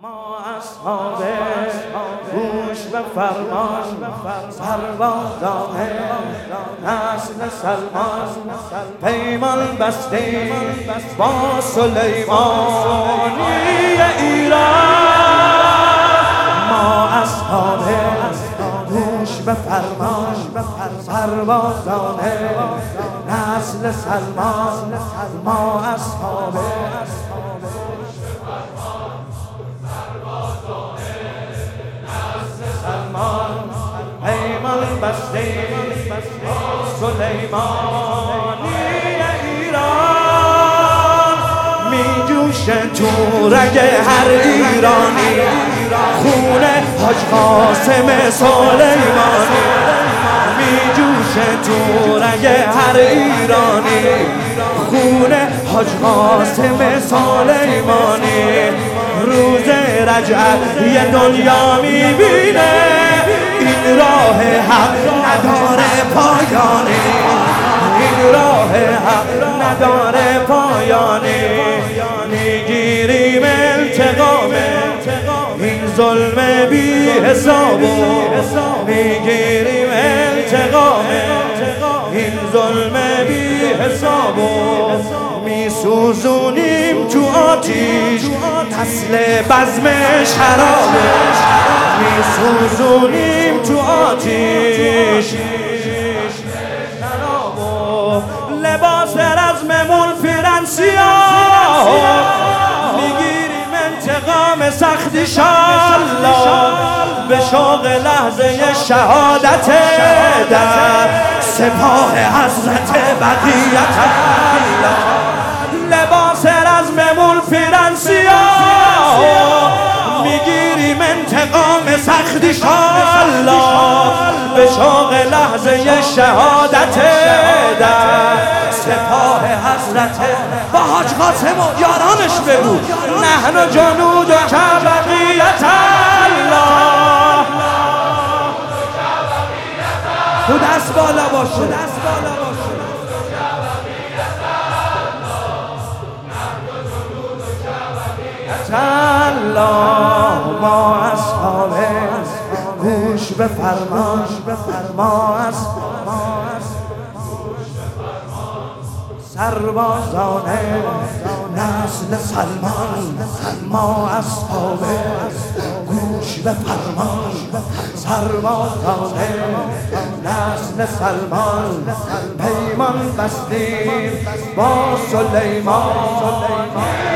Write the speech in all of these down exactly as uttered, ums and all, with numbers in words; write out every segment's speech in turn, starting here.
ما اصحاب گوش به فرمان سربازان نسل سلمان پیمان بستیم با سلیمانی ایران. ما اصحاب گوش به فرمان سربازان نسل سلمان ما اصحاب پیمان بستیم سلیمانی ایران. می جوشه تو رگ هر ایرانی خون حاج قاسم سلیمانی. می جوشه تو رگ هر ایرانی خون حاج قاسم سلیمانی. روز رجعت یه دنیا میبینه این راه حق نداره پایانی. این راه حق نداره پایانی. میگیریم انتقام این ظلم بی حسابو. میگیریم انتقام این ظلم بی حسابو. میسوزونیم تو آتیش نسل بزم شرابو. میسوزونیم تو آتیش شرابو. لباس رزممون فرانسیا میگیریم انتقام سخت انشالله. به شوق لحظه شهادت در سپاه حضرت بقیت الله. لباس رزممون فرانسیا میگیریم انتقام سخت انشالله. به شوق لحظه شهادت در سپاه حضرت با حاج قاسم و یارانش بگو نحن جنود که بقیت الله. تو دست بالا باشه، دست بالا باشه. الله ما اصحاب گوش به فرمان ما اصحاب سربازان نسل سلمان. ما اصحاب گوش به فرمان سربازان نسل سلمان پیمان بستیم با سلیمان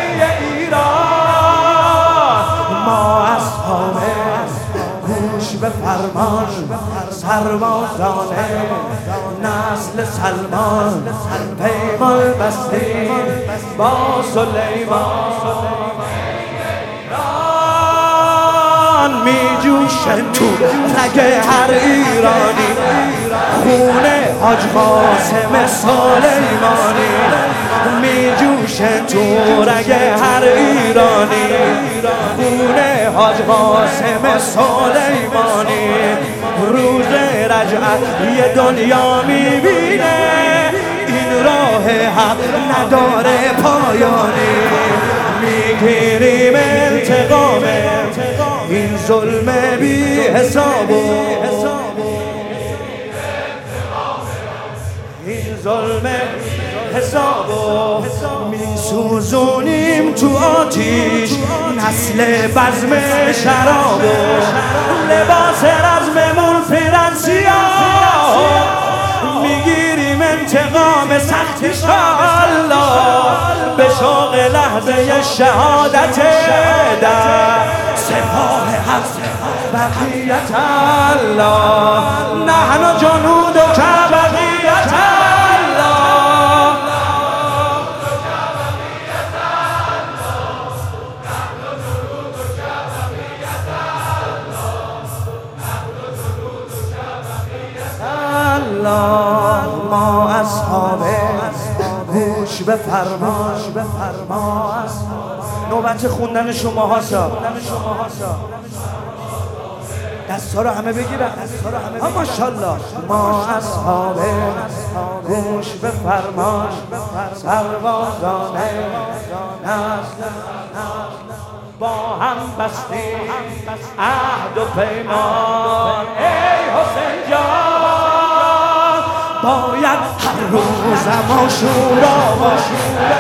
ایران. ما اصحاب گوش به فرمان سربازان نسل سلمان پیمان بستیم با سلیمان. می جوشه تو رگ هر ایرانی خون حاج قاسم سلیمانی. می جوشه تو رگ هر ایرانی خون حاج قاسم سلیمانی. روز رجعت یه دنیا میبینه این راه حق نداره پایانی. میگیریم انتقام این ظلم بی حسابو. این ظلم حسابو. میسوزونیم تو آتیش نسل بزم شرابو. لباس رزممون فرانسیا میگیریم انتقام سخت انشالله. به شوق لحظه شهادت در سپاه حضرت بقیت الله. نحن جنود که بقیت الله. الله ما اصحاب گوش به فرمان نوبت خوندن شما هاسا. دستا رو همه بگیرن. ماشاءالله. ما اصحاب گوش به فرمان سربازان نسل با هم بستیم عهد و پیمان. ای حسین جان باید هر روز عاشورا باشه،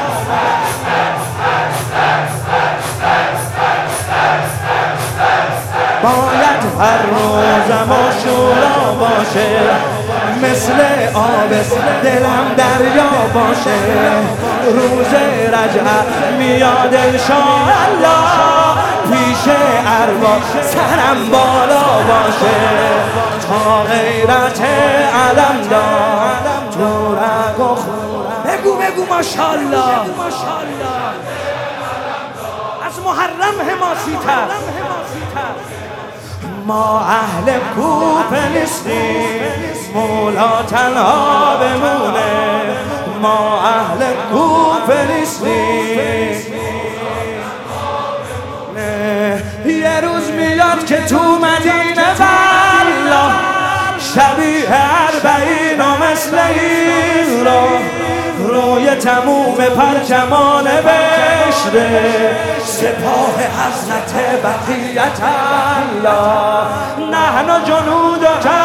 باید هر روز عاشورا باشه، مثل آب دلم دریا باشه. روز رجب میاد انشاءالله، پیش ارواح سرم بالا باشه، تا غیرت علم دار تو رگ و خونم. بگو بگو ماشاءالله، از محرم حماسی تر. ما اهل کوفه نیستیم، مولا تنها بمونه. ما اهل کوفه نیستیم، یه روز میاد که تو مدینه والله شبیه اربعین و مثل این را روی تموم پرچمان بشره سپاه حضرت بقیت الله. نحن جنود